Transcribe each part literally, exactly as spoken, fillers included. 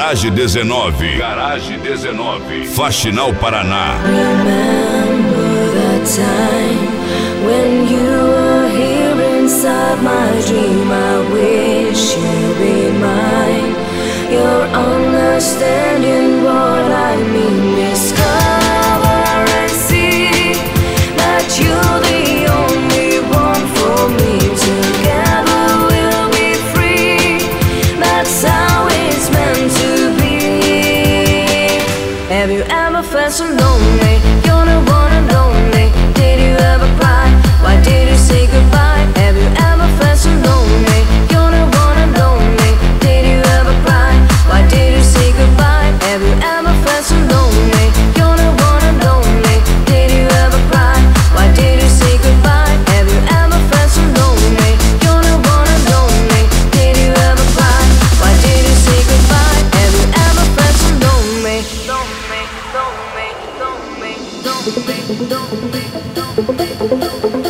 Garage dezenove. Garage dezenove. Faxinal, Paraná. Remember the time when you were here inside my dream. I wish you'd be mine. You're understanding what I mean. Discover and see that you're the only one for me. Together we'll be free. That's how it's meant to be. Have you ever felt so lonely? You're the one and only. Did you ever cry? Why did you say goodbye? Have you ever felt so lonely? You're the one and only. Did you ever cry? Why did you say goodbye? Have you ever felt so lonely? You're the one and only. Did you ever cry? Why did you say goodbye? Have you ever felt so lonely? You're the one and only. Did you ever cry? Why did you say goodbye? Have you ever felt so lonely? Lonely, lonely, lonely, lonely, lonely, lonely.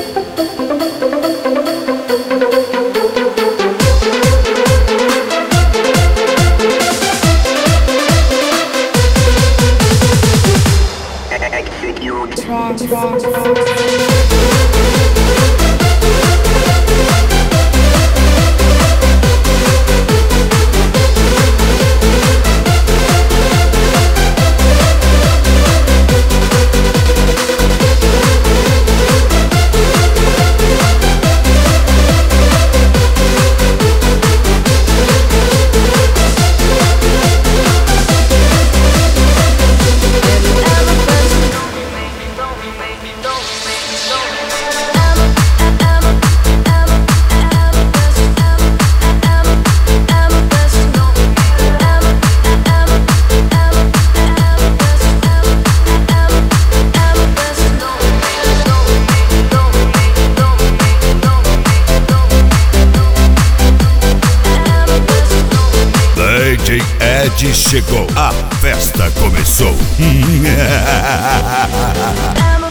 D J Ed chegou, a festa começou.